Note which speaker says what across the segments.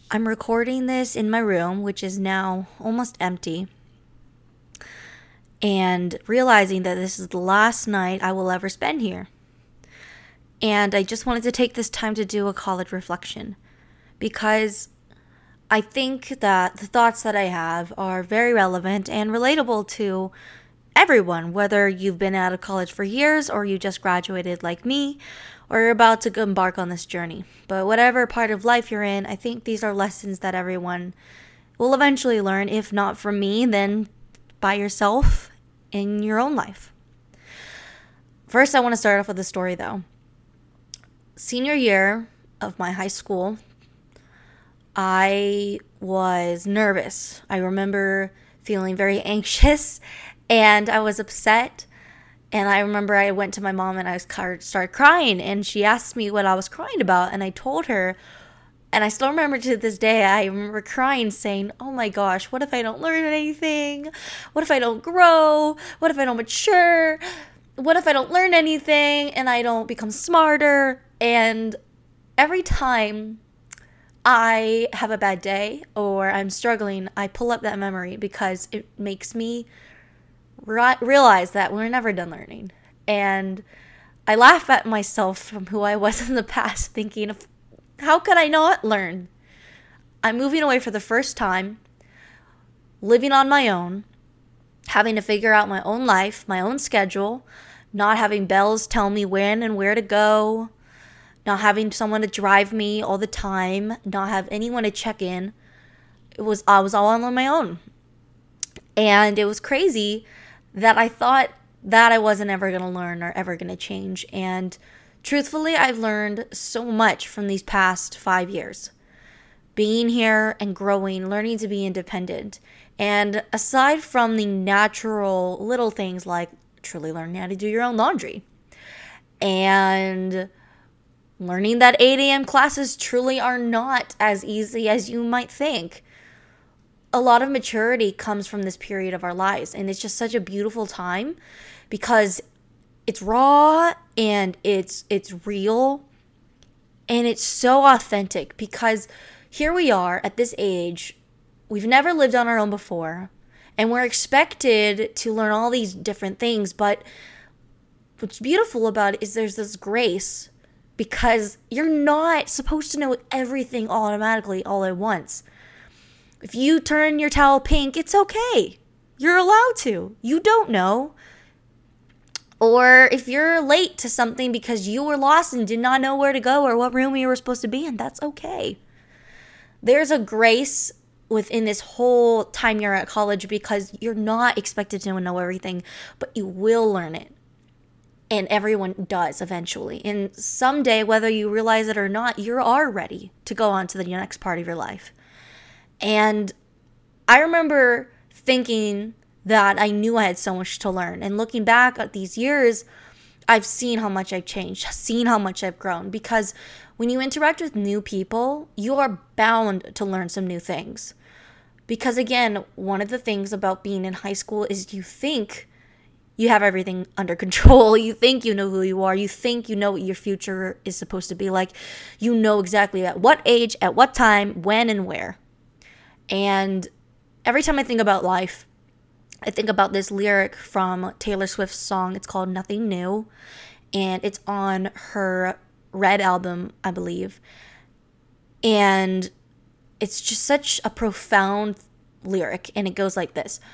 Speaker 1: I'm recording this in my room, which is now almost empty, and realizing that this is the last night I will ever spend here. And I just wanted to take this time to do a college reflection because I think that the thoughts that I have are very relevant and relatable to everyone, whether you've been out of college for years or you just graduated like me or you're about to embark on this journey. But whatever part of life you're in, I think these are lessons that everyone will eventually learn, if not from me, then by yourself in your own life. First, I want to start off with a story though. Senior year of my high school, I was nervous. I remember feeling very anxious and I was upset. And I remember I went to my mom and I started crying. And she asked me what I was crying about. And I told her, and I still remember to this day, I remember crying saying, oh my gosh, what if I don't learn anything? What if I don't grow? What if I don't mature? What if I don't learn anything and I don't become smarter? And every time I have a bad day or I'm struggling, I pull up that memory because it makes me realize that we're never done learning. And I laugh at myself from who I was in the past, thinking of how could I not learn? I'm moving away for the first time, living on my own, having to figure out my own life, my own schedule, not having bells tell me when and where to go, not having someone to drive me all the time, not have anyone to check in. I was all on my own. And it was crazy that I thought that I wasn't ever going to learn or ever going to change. And truthfully, I've learned so much from these past 5 years. Being here and growing, learning to be independent. And aside from the natural little things like truly learning how to do your own laundry and learning that 8 a.m. classes truly are not as easy as you might think. A lot of maturity comes from this period of our lives, and it's just such a beautiful time because it's raw and it's real and it's so authentic, because here we are at this age, we've never lived on our own before, and we're expected to learn all these different things. But what's beautiful about it is there's this grace, because you're not supposed to know everything automatically all at once. If you turn your towel pink, it's okay. You're allowed to. You don't know. Or if you're late to something because you were lost and did not know where to go or what room you were supposed to be in, that's okay. There's a grace within this whole time you're at college because you're not expected to know everything, but you will learn it. And everyone does eventually. And someday, whether you realize it or not, you are ready to go on to the next part of your life. And I remember thinking that I knew I had so much to learn. And looking back at these years, I've seen how much I've changed, seen how much I've grown. Because when you interact with new people, you are bound to learn some new things. Because again, one of the things about being in high school is you think you have everything under control. You think you know who you are. You think you know what your future is supposed to be like. You know exactly at what age, at what time, when, and where. And every time I think about life, I think about this lyric from Taylor Swift's song. It's called Nothing New, and it's on her Red album, I believe. And it's just such a profound lyric, and it goes like this.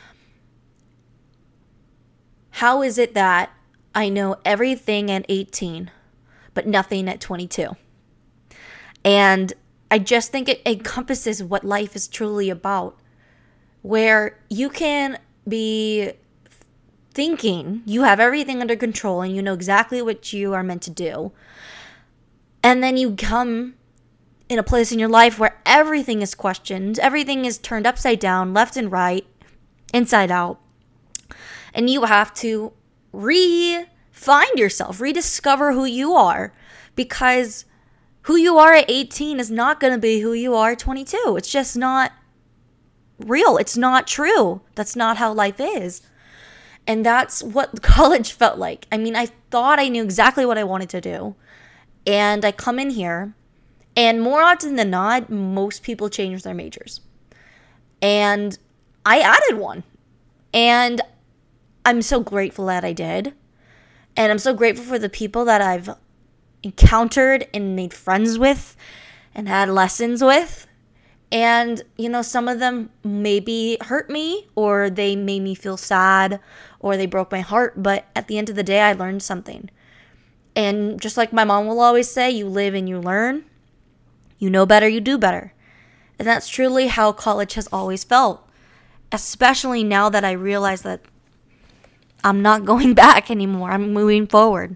Speaker 1: How is it that I know everything at 18, but nothing at 22? And I just think it encompasses what life is truly about, where you can be thinking you have everything under control and you know exactly what you are meant to do. And then you come in a place in your life where everything is questioned, everything is turned upside down, left and right, inside out. And you have to find yourself, rediscover who you are, because who you are at 18 is not going to be who you are at 22. It's just not real. It's not true. That's not how life is. And that's what college felt like. I mean, I thought I knew exactly what I wanted to do. And I come in here And more often than not, most people change their majors. And I added one. And I'm so grateful that I did. And I'm so grateful for the people that I've encountered and made friends with and had lessons with. And, some of them maybe hurt me, or they made me feel sad, or they broke my heart. But at the end of the day, I learned something. And just like my mom will always say, you live and you learn. You know better, you do better. And that's truly how college has always felt. Especially now that I realize that I'm not going back anymore. I'm moving forward.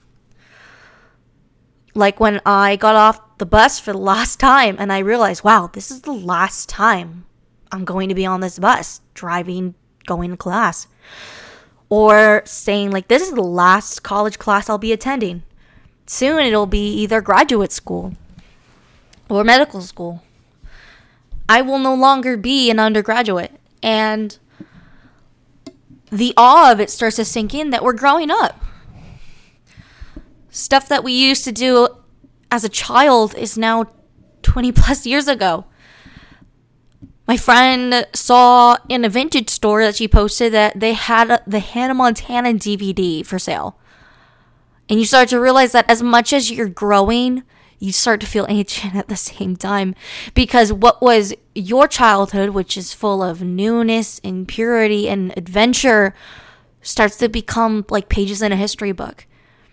Speaker 1: Like when I got off the bus for the last time and I realized, wow, this is the last time I'm going to be on this bus, driving, going to class. Or saying like, this is the last college class I'll be attending. Soon it'll be either graduate school or medical school. I will no longer be an undergraduate. And the awe of it starts to sink in that we're growing up. Stuff that we used to do as a child is now 20 plus years ago. My friend saw in a vintage store that she posted that they had the Hannah Montana DVD for sale. And you start to realize that as much as you're growing, you start to feel ancient at the same time. Because what was your childhood, which is full of newness and purity and adventure, starts to become like pages in a history book.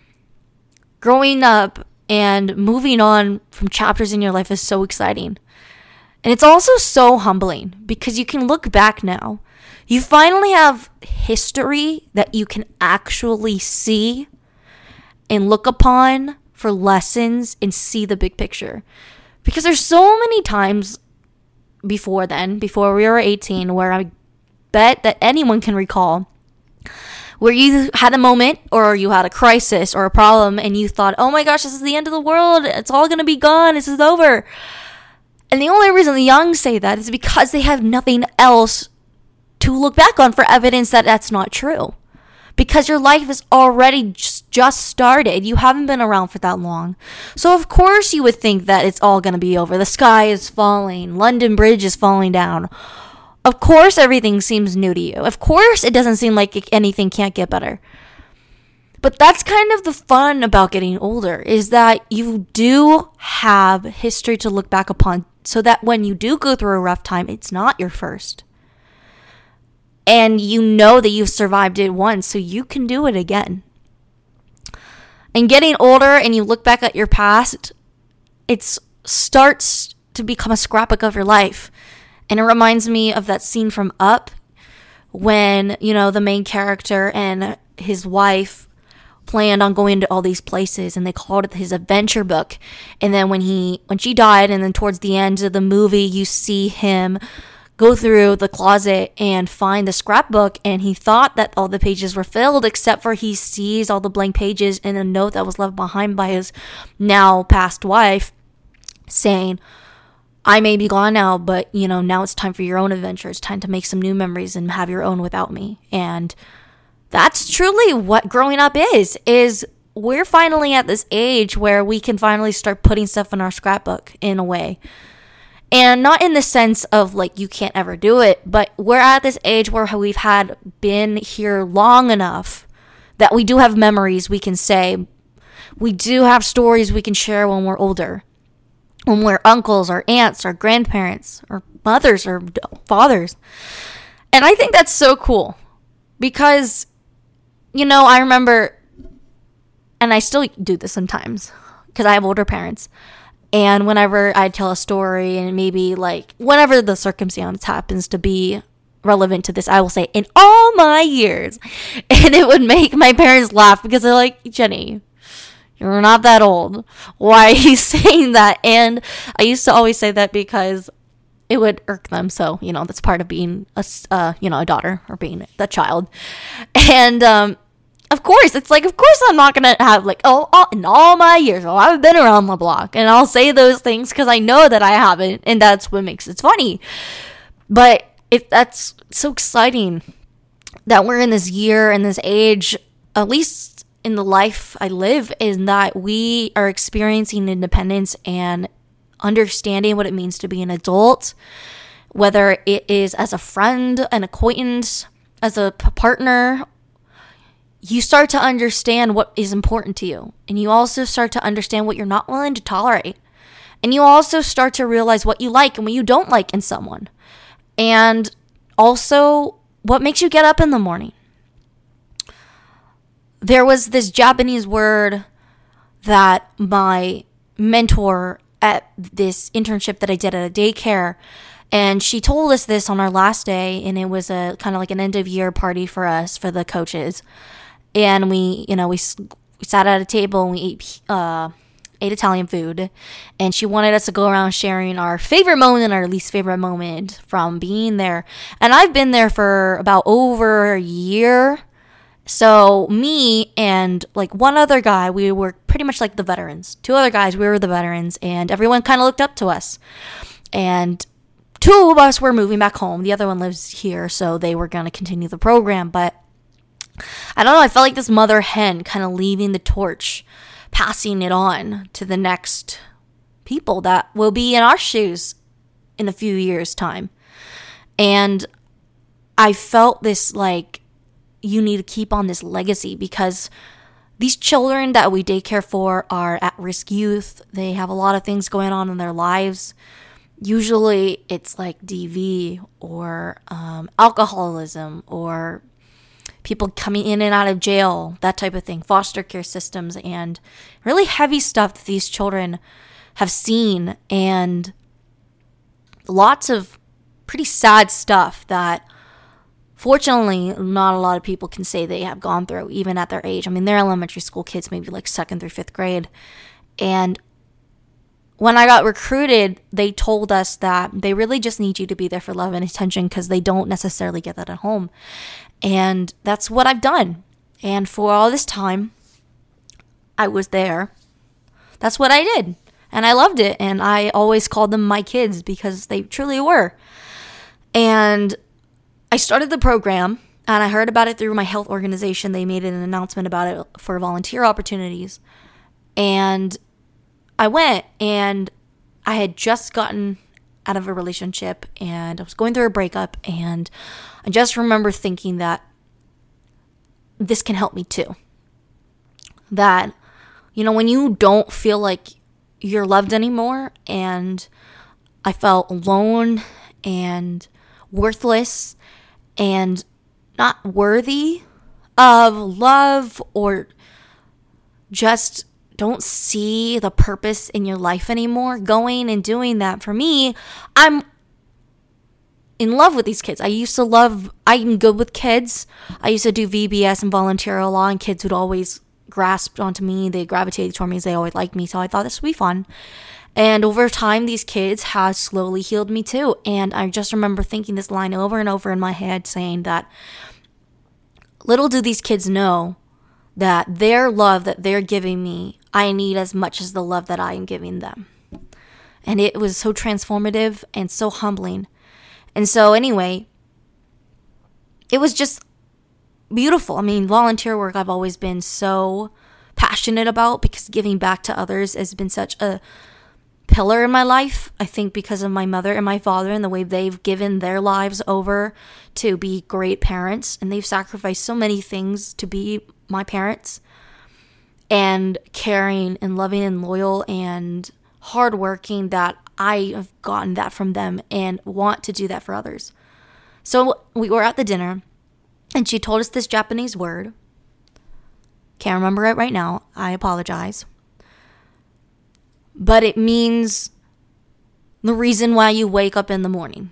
Speaker 1: Growing up and moving on from chapters in your life is so exciting. And it's also so humbling because you can look back now. You finally have history that you can actually see and look upon for lessons and see the big picture. Because there's so many times before we were 18, where I bet that anyone can recall, where you had a moment or you had a crisis or a problem and you thought, oh my gosh, this is the end of the world. It's all going to be gone. This is over. And the only reason the young say that is because they have nothing else to look back on for evidence that that's not true. Because your life is already just started. You haven't been around for that long. So of course you would think that it's all going to be over. The sky is falling. London Bridge is falling down. Of course everything seems new to you. Of course it doesn't seem like anything can't get better. But that's kind of the fun about getting older, is that you do have history to look back upon, so that when you do go through a rough time, it's not your first. And you know that you've survived it once, so you can do it again. And getting older and you look back at your past, it starts to become a scrapbook of your life. And it reminds me of that scene from Up when, the main character and his wife planned on going to all these places, and they called it his adventure book. And then when she died, and then towards the end of the movie, you see him go through the closet and find the scrapbook, and he thought that all the pages were filled, except for he sees all the blank pages and a note that was left behind by his now past wife saying, I may be gone now, but now it's time for your own adventure. It's time to make some new memories and have your own without me. And that's truly what growing up is we're finally at this age where we can finally start putting stuff in our scrapbook in a way. And not in the sense of like you can't ever do it, but we're at this age where we've been here long enough that we do have memories we can say. We do have stories we can share when we're older. When we're uncles or aunts or grandparents or mothers or fathers. And I think that's so cool because I remember, and I still do this sometimes because I have older parents. And whenever I tell a story and maybe like whenever the circumstance happens to be relevant to this, I will say, in all my years. And it would make my parents laugh because they're like, Jenny, you're not that old. Why are you saying that? And I used to always say that because it would irk them. So, that's part of being a daughter or being the child. And, of course I'm not going to have like, in all my years, I've been around the block. And I'll say those things because I know that I haven't. And that's what makes it funny. But that's so exciting that we're in this year and this age, at least in the life I live, is that we are experiencing independence and understanding what it means to be an adult, whether it is as a friend, an acquaintance, as a partner. You start to understand what is important to you. And you also start to understand what you're not willing to tolerate. And you also start to realize what you like and what you don't like in someone. And also what makes you get up in the morning. There was this Japanese word that my mentor at this internship that I did at a daycare, and she told us this on our last day, and it was a kind of like an end of year party for us, for the coaches. And we sat at a table and we ate Italian food, and she wanted us to go around sharing our favorite moment and our least favorite moment from being there. And I've been there for about over a year. So me and like one other guy, we were pretty much like the veterans. Two other guys, we were the veterans, and everyone kind of looked up to us. And two of us were moving back home. The other one lives here, so they were going to continue the program. But I don't know, I felt like this mother hen kind of leaving the torch, passing it on to the next people that will be in our shoes in a few years' time. And I felt this like, you need to keep on this legacy, because these children that we daycare for are at-risk youth. They have a lot of things going on in their lives. Usually it's like DV or alcoholism or people coming in and out of jail, that type of thing, foster care systems, and really heavy stuff that these children have seen, and lots of pretty sad stuff that fortunately not a lot of people can say they have gone through, even at their age. I mean, they're elementary school kids, maybe like 2nd through 5th grade. And when I got recruited, they told us that they really just need you to be there for love and attention, because they don't necessarily get that at home. And that's what I've done. And for all this time, I was there. That's what I did. And I loved it. And I always called them my kids, because they truly were. And I started the program, and I heard about it through my health organization. They made an announcement about it for volunteer opportunities. And I went, and I had just gotten out of a relationship, and I was going through a breakup, and I just remember thinking that this can help me too. That, when you don't feel like you're loved anymore, and I felt alone and worthless and not worthy of love, or just don't see the purpose in your life anymore, going and doing that. For me, I'm in love with these kids. I'm good with kids. I used to do VBS and volunteer a lot, and kids would always grasp onto me. They gravitated toward me, they always liked me. So I thought this would be fun. And over time, these kids have slowly healed me too. And I just remember thinking this line over and over in my head, saying that little do these kids know that their love that they're giving me, I need as much as the love that I am giving them. And it was so transformative and so humbling. And so anyway, it was just beautiful. I mean, volunteer work I've always been so passionate about, because giving back to others has been such a pillar in my life. I think because of my mother and my father and the way they've given their lives over to be great parents, and they've sacrificed so many things to be my parents, and caring and loving and loyal and hardworking, that I have gotten that from them and want to do that for others. So we were at the dinner, and she told us this Japanese word. Can't remember it right now. I apologize. But it means the reason why you wake up in the morning.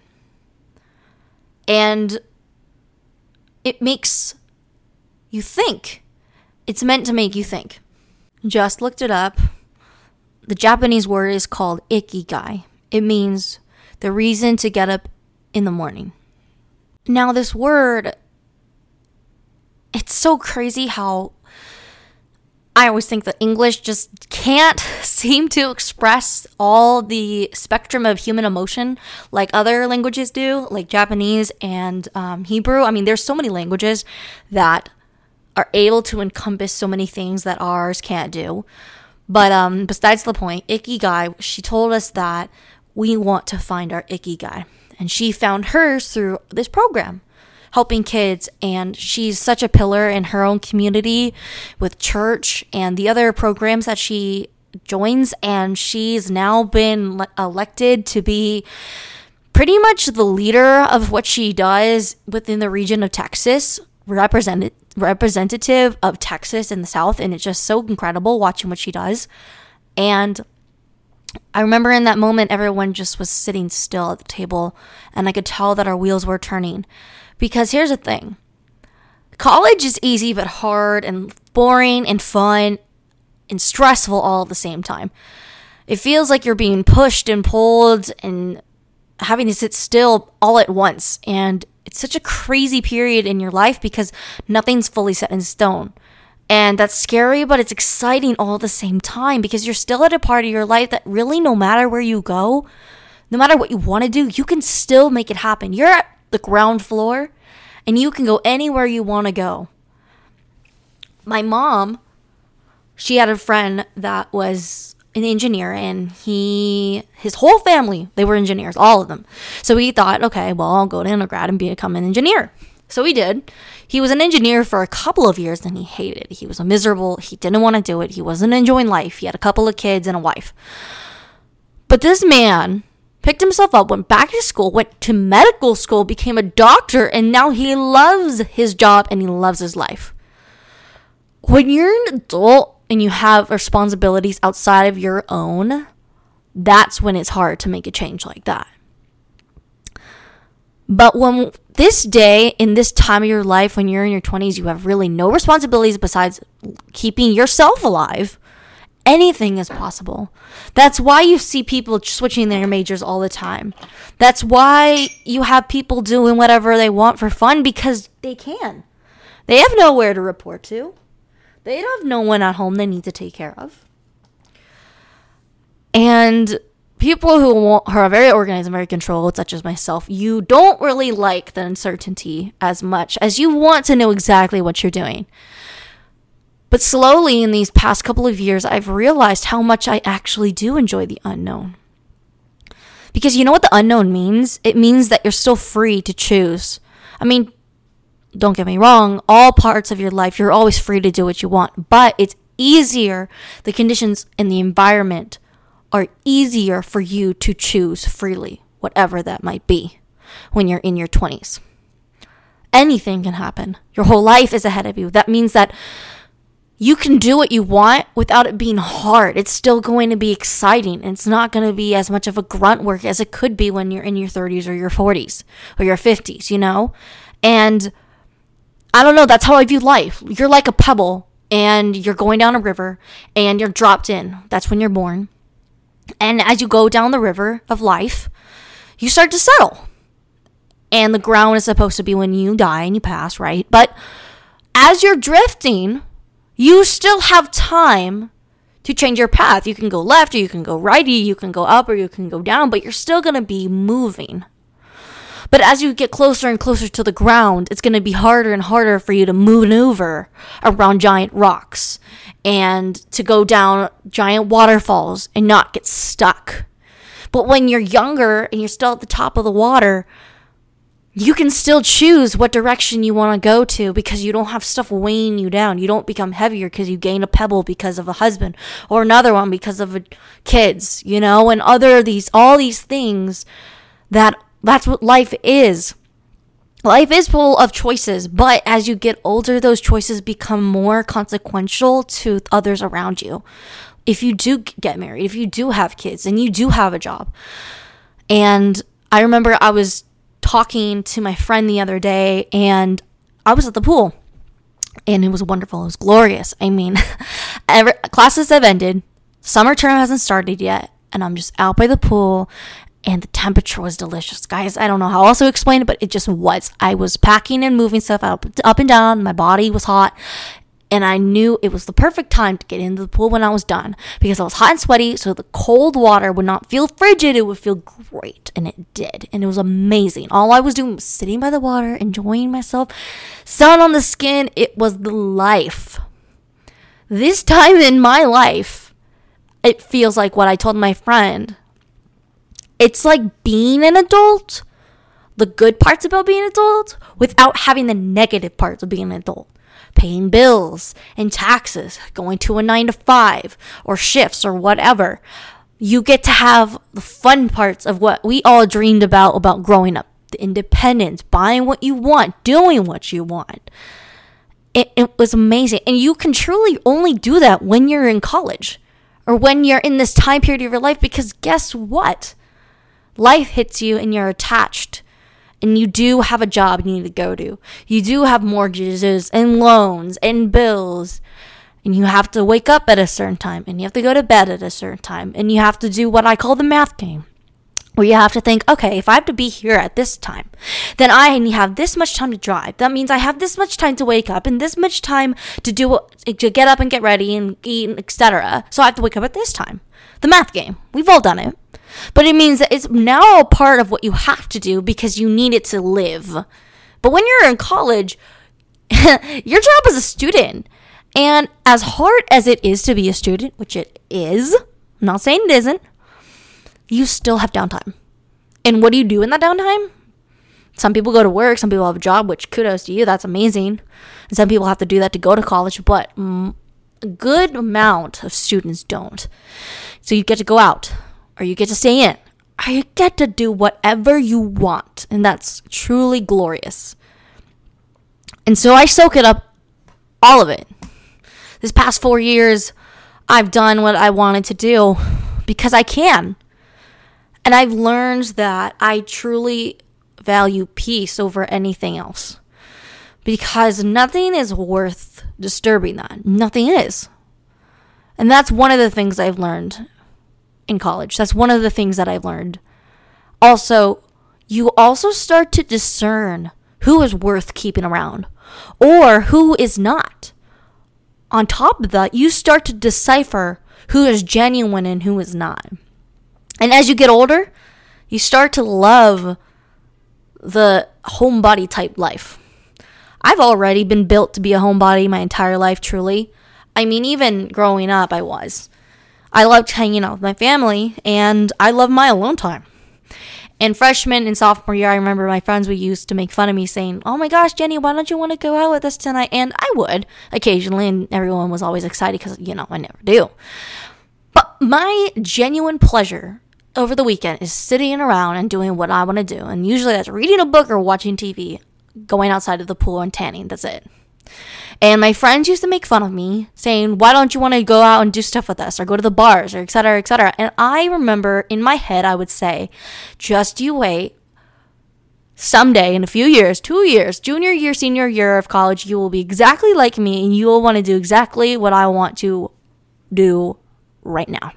Speaker 1: And it makes you think. It's meant to make you think. Just looked it up. The Japanese word is called ikigai. It means the reason to get up in the morning. Now this word, it's so crazy how I always think that English just can't seem to express all the spectrum of human emotion like other languages do, like Japanese and Hebrew. I mean, there's so many languages that are able to encompass so many things that ours can't do. But besides the point, Ikigai, she told us that we want to find our Ikigai. And she found hers through this program, helping kids. And she's such a pillar in her own community with church and the other programs that she joins. And she's now been elected to be pretty much the leader of what she does within the region of Texas, representative of Texas in the South. And it's just so incredible watching what she does. And I remember in that moment, everyone just was sitting still at the table, and I could tell that our wheels were turning. Because here's the thing. College is easy but hard and boring and fun and stressful all at the same time. It feels like you're being pushed and pulled and having to sit still all at once. And it's such a crazy period in your life because nothing's fully set in stone. And that's scary, but it's exciting all at the same time because you're still at a part of your life that really, no matter where you go, no matter what you want to do, you can still make it happen. You're at the ground floor and you can go anywhere you want to go. My mom, she had a friend that was an engineer, and his whole family, they were engineers, all of them. So he thought, okay, well, I'll go to undergrad and become an engineer. So he did. He was an engineer for a couple of years, then he hated it. He was miserable. He didn't want to do it. He wasn't enjoying life. He had a couple of kids and a wife. But this man picked himself up, went back to school, went to medical school, became a doctor, and now he loves his job and he loves his life. When you're an adult and you have responsibilities outside of your own, that's when it's hard to make a change like that. But when this day, in this time of your life, when you're in your 20s, you have really no responsibilities besides keeping yourself alive, anything is possible. That's why you see people switching their majors all the time. That's why you have people doing whatever they want for fun, because they can. They have nowhere to report to. They have no one at home they need to take care of. And people who are very organized and very controlled, such as myself, you don't really like the uncertainty as much as you want to know exactly what you're doing. But slowly in these past couple of years, I've realized how much I actually do enjoy the unknown. Because you know what the unknown means? It means that you're still free to choose. I mean, don't get me wrong, all parts of your life, you're always free to do what you want. But it's easier, the conditions and the environment are easier for you to choose freely, whatever that might be, when you're in your 20s. Anything can happen. Your whole life is ahead of you. That means that you can do what you want without it being hard. It's still going to be exciting. It's not going to be as much of a grunt work as it could be when you're in your 30s or your 40s or your 50s, you know? And I don't know, that's how I view life. You're like a pebble and you're going down a river and you're dropped in. That's when you're born. And as you go down the river of life, you start to settle. And the ground is supposed to be when you die and you pass, right? But as you're drifting, you still have time to change your path. You can go left or you can go right, or you can go up or you can go down, but you're still going to be moving. But as you get closer and closer to the ground, it's going to be harder and harder for you to maneuver around giant rocks and to go down giant waterfalls and not get stuck. But when you're younger and you're still at the top of the water, you can still choose what direction you want to go to because you don't have stuff weighing you down. You don't become heavier because you gain a pebble because of a husband or another one because of kids, you know, and all these things that's what life is. Life is full of choices, but as you get older, those choices become more consequential to others around you. If you do get married, if you do have kids, and you do have a job. And I remember I was talking to my friend the other day, and I was at the pool, and it was wonderful. It was glorious. I mean, classes have ended. Summer term hasn't started yet, and I'm just out by the pool. And the temperature was delicious. Guys, I don't know how else to explain it, but it just was. I was packing and moving stuff up and down. My body was hot. And I knew it was the perfect time to get into the pool when I was done. Because I was hot and sweaty, so the cold water would not feel frigid. It would feel great. And it did. And it was amazing. All I was doing was sitting by the water, enjoying myself. Sun on the skin. It was the life. This time in my life, it feels like what I told my friend. It's like being an adult, the good parts about being an adult, without having the negative parts of being an adult. Paying bills and taxes, going to a 9 to 5 or shifts or whatever. You get to have the fun parts of what we all dreamed about growing up. The independence, buying what you want, doing what you want. It was amazing. And you can truly only do that when you're in college or when you're in this time period of your life, because guess what? Life hits you and you're attached. And you do have a job you need to go to. You do have mortgages and loans and bills. And you have to wake up at a certain time. And you have to go to bed at a certain time. And you have to do what I call the math game. Where you have to think, okay, if I have to be here at this time, then I have this much time to drive. That means I have this much time to wake up and this much time to get up and get ready and eat, etc. So I have to wake up at this time. The math game. We've all done it. But it means that it's now a part of what you have to do because you need it to live. But when you're in college, your job as a student, and as hard as it is to be a student, which it is, I'm not saying it isn't, you still have downtime. And what do you do in that downtime? Some people go to work, some people have a job, which kudos to you, that's amazing. And some people have to do that to go to college, but a good amount of students don't. So you get to go out. Or you get to stay in. Or you get to do whatever you want. And that's truly glorious. And so I soak it up, all of it. This past 4 years, I've done what I wanted to do because I can. And I've learned that I truly value peace over anything else. Because nothing is worth disturbing that. Nothing is. And that's one of the things I've learned in college. That's one of the things that I've learned. Also, you also start to discern who is worth keeping around or who is not. On top of that, you start to decipher who is genuine and who is not. And as you get older, you start to love the homebody type life. I've already been built to be a homebody my entire life, truly. I mean, even growing up, I was. I loved hanging out with my family, and I love my alone time. In freshman and sophomore year, I remember my friends would used to make fun of me saying, oh my gosh, Jenny, why don't you want to go out with us tonight? And I would occasionally, and everyone was always excited because, I never do. But my genuine pleasure over the weekend is sitting around and doing what I want to do. And usually that's reading a book or watching TV, going outside of the pool and tanning. That's it. And my friends used to make fun of me, saying, why don't you want to go out and do stuff with us or go to the bars or et cetera, et cetera. And I remember in my head, I would say, just you wait. Someday in a few years, 2 years, junior year, senior year of college, you will be exactly like me and you will want to do exactly what I want to do right now.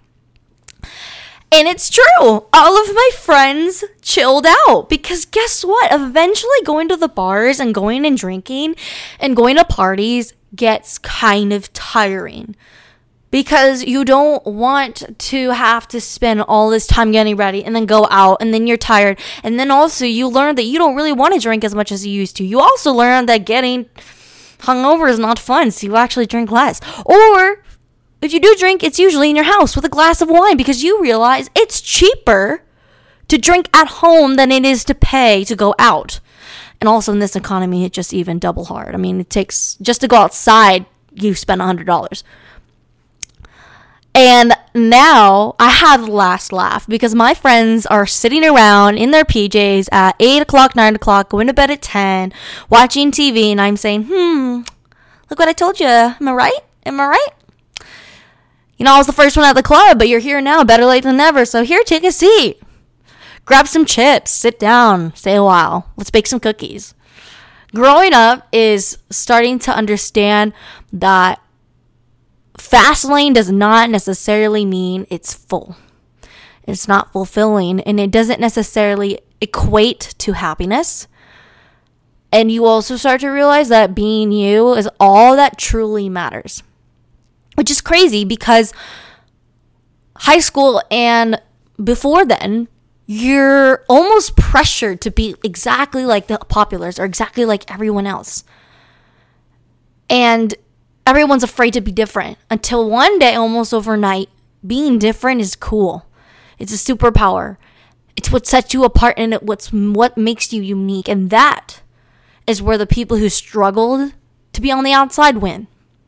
Speaker 1: And it's true. All of my friends chilled out because guess what? Eventually going to the bars and going and drinking and going to parties gets kind of tiring because you don't want to have to spend all this time getting ready and then go out and then you're tired. And then also you learn that you don't really want to drink as much as you used to. You also learn that getting hungover is not fun, so you actually drink less. Or if you do drink, it's usually in your house with a glass of wine because you realize it's cheaper to drink at home than it is to pay to go out. And also in this economy, it's just even double hard. I mean, it takes, just to go outside, you spend $100. And now I have the last laugh because my friends are sitting around in their PJs at 8 o'clock, 9 o'clock, going to bed at 10, watching TV, and I'm saying, look what I told you. Am I right? Am I right? I was the first one at the club, but you're here now, better late than never. So here, take a seat. Grab some chips, sit down, stay a while. Let's bake some cookies. Growing up is starting to understand that fast lane does not necessarily mean it's full. It's not fulfilling, and it doesn't necessarily equate to happiness. And you also start to realize that being you is all that truly matters. Which is crazy because high school and before then, you're almost pressured to be exactly like the populars or exactly like everyone else. And everyone's afraid to be different until one day, almost overnight, Being different is cool. It's a superpower. It's what sets you apart, and what makes you unique. And that is where the people who struggled to be on the outside win.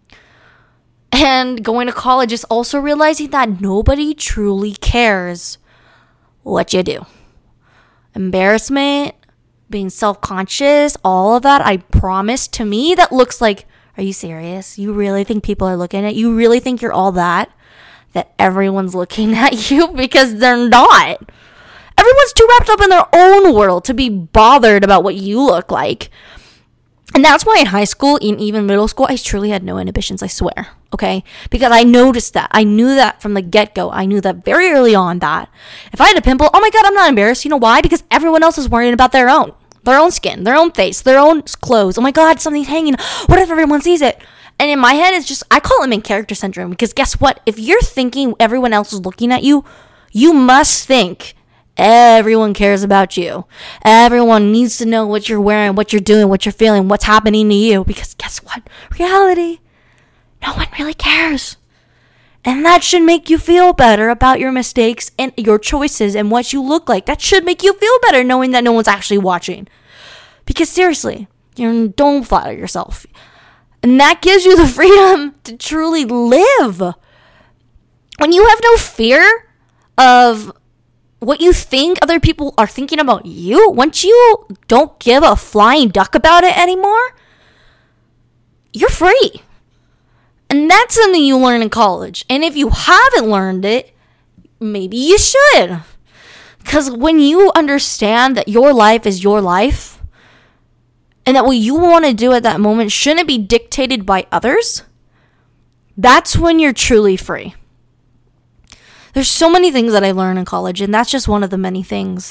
Speaker 1: And going to college is also realizing that nobody truly cares what you do. Embarrassment, being self-conscious, all of that, I promise, to me, that looks like, are you serious? You really think people are looking at you? You really think you're all that everyone's looking at you? Because they're not. Everyone's too wrapped up in their own world to be bothered about what you look like. And that's why in high school, and even middle school, I truly had no inhibitions, I swear. Okay? Because I noticed that. I knew that from the get-go. I knew that very early on that if I had a pimple, oh my God, I'm not embarrassed. You know why? Because everyone else is worrying about their own skin, their own face, their own clothes. Oh my God, something's hanging. What if everyone sees it? And in my head, it's just, I call it main character syndrome. Because guess what? If you're thinking everyone else is looking at you, you must think everyone cares about you. Everyone needs to know what you're wearing, what you're doing, what you're feeling, what's happening to you. Because guess what? Reality, no one really cares. And that should make you feel better about your mistakes and your choices and what you look like. That should make you feel better knowing that no one's actually watching. Because seriously, don't flatter yourself. And that gives you the freedom to truly live. When you have no fear of what you think other people are thinking about you, once you don't give a flying duck about it anymore, you're free. And that's something you learn in college. And if you haven't learned it, maybe you should. Because when you understand that your life is your life, and that what you want to do at that moment shouldn't be dictated by others, that's when you're truly free. There's so many things that I learned in college, and that's just one of the many things.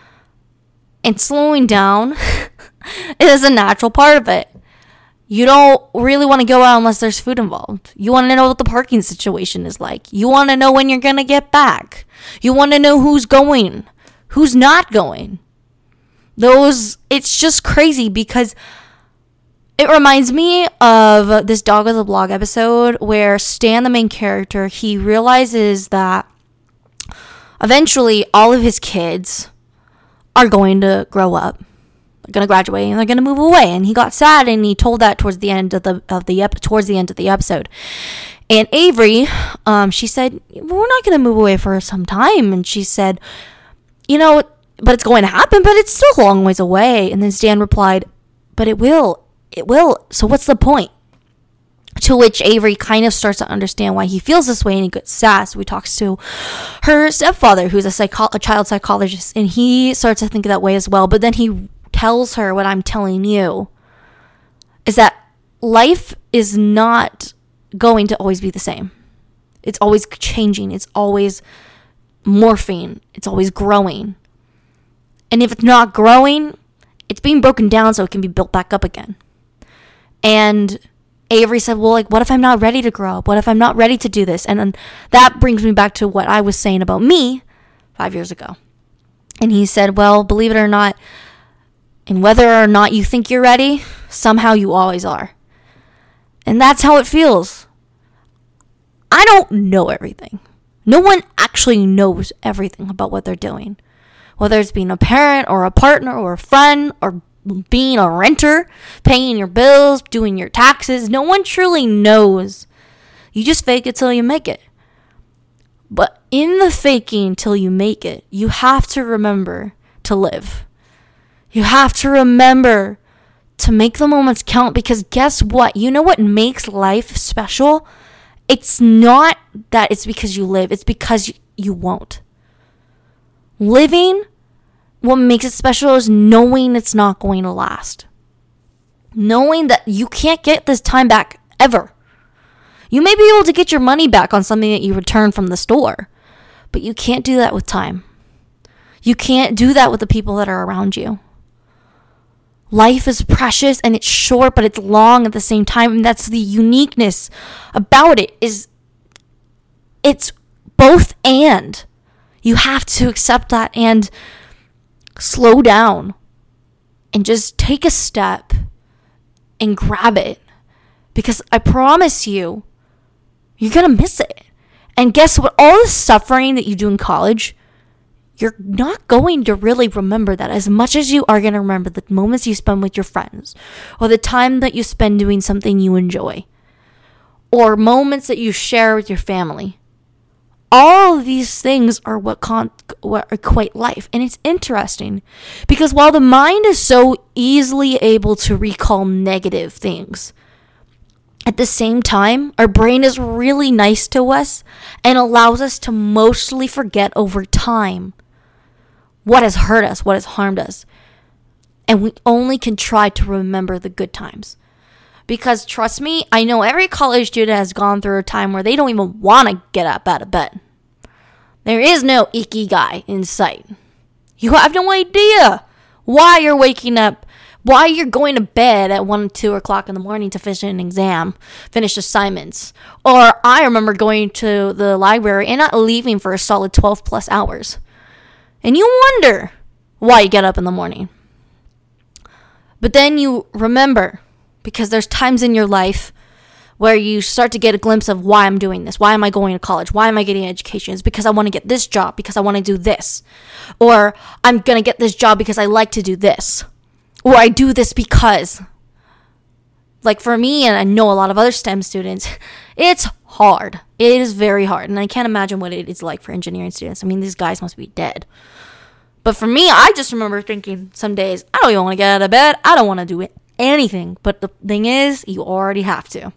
Speaker 1: And slowing down is a natural part of it. You don't really want to go out unless there's food involved. You want to know what the parking situation is like. You want to know when you're going to get back. You want to know who's going, who's not going. It's just crazy because it reminds me of this Dog with a Blog episode where Stan, the main character, he realizes that eventually all of his kids are going to grow up. They're going to graduate and they're going to move away. And he got sad and he told that towards the end of the episode. And Avery, she said, we're not going to move away for some time. And she said, but it's going to happen, but it's still a long ways away. And then Stan replied, but it will. So what's the point? To which Avery kind of starts to understand why he feels this way, and he gets sad. So he talks to her stepfather, who's a child psychologist, and he starts to think that way as well. But then he tells her what I'm telling you, is that life is not going to always be the same. It's always changing. It's always morphing. It's always growing. And if it's not growing, it's being broken down so it can be built back up again. And Avery said, well, what if I'm not ready to grow up? What if I'm not ready to do this? And then that brings me back to what I was saying about me 5 years ago. And he said, well, believe it or not, and whether or not you think you're ready, somehow you always are. And that's how it feels. I don't know everything. No one actually knows everything about what they're doing. Whether it's being a parent or a partner or a friend or being a renter, paying your bills, doing your taxes, no one truly knows. You just fake it till you make it. But in the faking till you make it, you have to remember to live. You have to remember to make the moments count, because guess what? You know what makes life special? It's not that it's because you live. It's because you won't. Living, what makes it special is knowing it's not going to last. Knowing that you can't get this time back ever. You may be able to get your money back on something that you returned from the store, but you can't do that with time. You can't do that with the people that are around you. Life is precious and it's short, but it's long at the same time. And that's the uniqueness about it, is it's both and. You have to accept that and slow down and just take a step and grab it. Because I promise you, you're going to miss it. And guess what? All the suffering that you do in college, you're not going to really remember that as much as you are going to remember the moments you spend with your friends, or the time that you spend doing something you enjoy, or moments that you share with your family. All of these things are what equate life. And it's interesting because while the mind is so easily able to recall negative things, at the same time, our brain is really nice to us and allows us to mostly forget over time what has hurt us, what has harmed us. And we only can try to remember the good times. Because trust me, I know every college student has gone through a time where they don't even want to get up out of bed. There is no ikigai in sight. You have no idea why you're waking up, why you're going to bed at 1 or 2 o'clock in the morning to finish an exam, finish assignments. Or I remember going to the library and not leaving for a solid 12 plus hours. And you wonder why you get up in the morning. But then you remember, because there's times in your life where you start to get a glimpse of why I'm doing this. Why am I going to college? Why am I getting an education? It's because I want to get this job, because I want to do this. Or I'm going to get this job because I like to do this. Or I do this because, like for me, and I know a lot of other STEM students, it's hard. It is very hard. And I can't imagine what it is like for engineering students. I mean, these guys must be dead. But for me, I just remember thinking some days, I don't even want to get out of bed. I don't want to do anything. But the thing is, you already have to.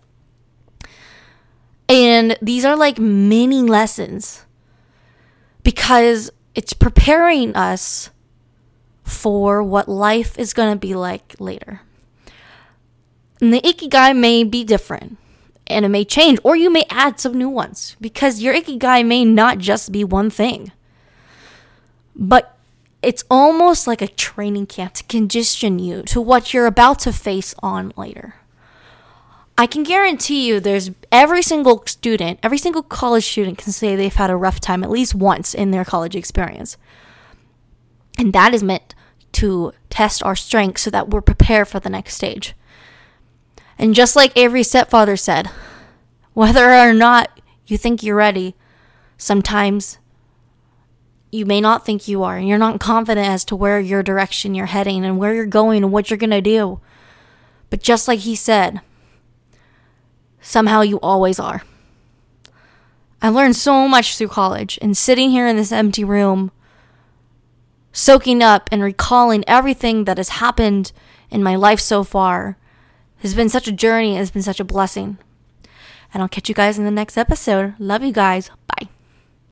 Speaker 1: And these are like mini lessons because it's preparing us for what life is going to be like later. And the ikigai may be different and it may change, or you may add some new ones because your ikigai may not just be one thing. But it's almost like a training camp to condition you to what you're about to face on later. I can guarantee you there's every single college student can say they've had a rough time at least once in their college experience. And that is meant to test our strength so that we're prepared for the next stage. And just like Avery Stepfather said, whether or not you think you're ready, sometimes you may not think you are. And you're not confident as to where your direction you're heading and where you're going and what you're going to do. But just like he said, somehow you always are. I learned so much through college, and sitting here in this empty room, soaking up and recalling everything that has happened in my life so far has been such a journey. It's been such a blessing. And I'll catch you guys in the next episode. Love you guys.